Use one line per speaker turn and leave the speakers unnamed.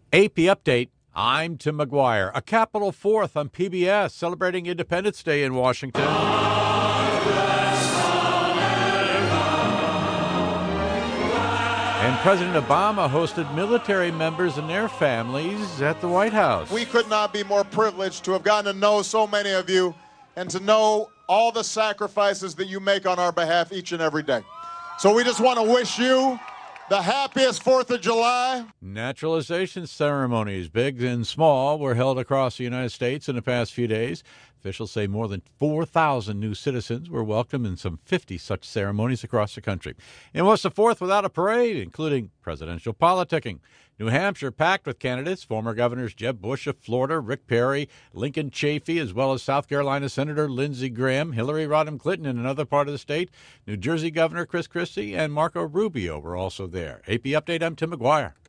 AP Update. I'm Tim McGuire. A Capitol 4th on PBS celebrating Independence Day in Washington. And President Obama hosted military members and their families at the White House.
We could not be more privileged to have gotten to know so many of you and to know all the sacrifices that you make on our behalf each and every day. So we just want to wish you the happiest 4th of July.
Naturalization ceremonies, big and small, were held across the United States in the past few days. Officials say more than 4,000 new citizens were welcomed in some 50 such ceremonies across the country. And what's the 4th without a parade, including presidential politicking? New Hampshire packed with candidates, former governors Jeb Bush of Florida, Rick Perry, Lincoln Chafee, as well as South Carolina Senator Lindsey Graham, Hillary Rodham Clinton in another part of the state, New Jersey Governor Chris Christie, and Marco Rubio were also there. AP Update, I'm Tim McGuire.